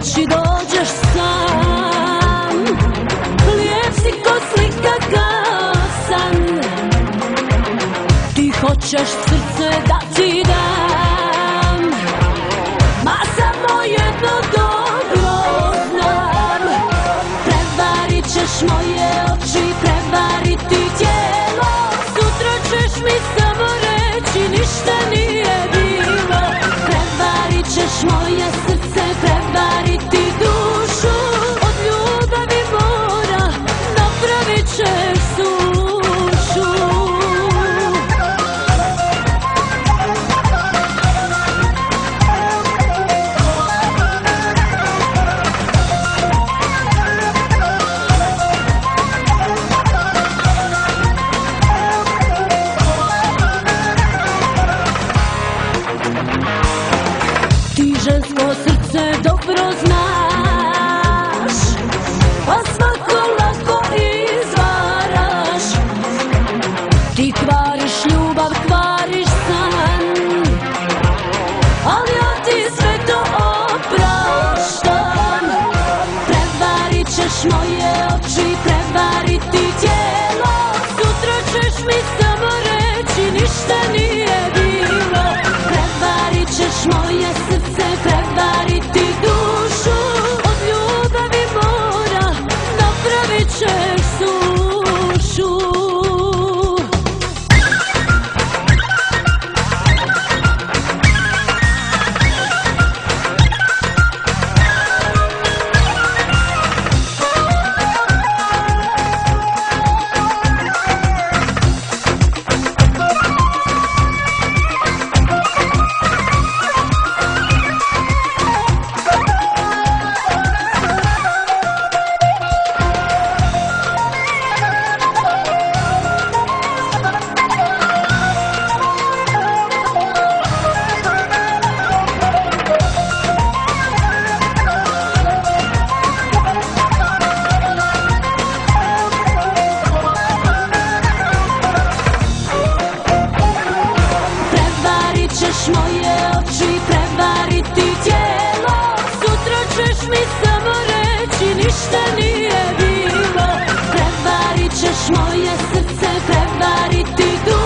noći dođeš sam, lijep si ko slika kao san. Ti hoćeš srce da ti dam, ma samo jedno dobro znam. Prevarit ćeš moje oči, prevariti tijelo, sutra ćeš mi samo reći ništa nije bilo. Prevarit ćeš moje srce, prevariti dušu, od ljubavi mora napravit ćeš sušu. Ti žensko srce dobro znaš, pa svako lako izvaraš. Ti kvariš ljubav, kvariš san, ali ja ti sve to opraštam. Prevarit ćeš moje oči, prevariti tijelo, sutra ćeš mi samo reći ništa nije bilo. Prevarit ćeš moje srce, prevariti dušu, od ljubavi mora napravit ćeš sušu. Moje oči, prevariti tijelo, sutra ćeš mi samo reći ništa nije bilo. Prevarit ćeš moje srce, prevariti dušu.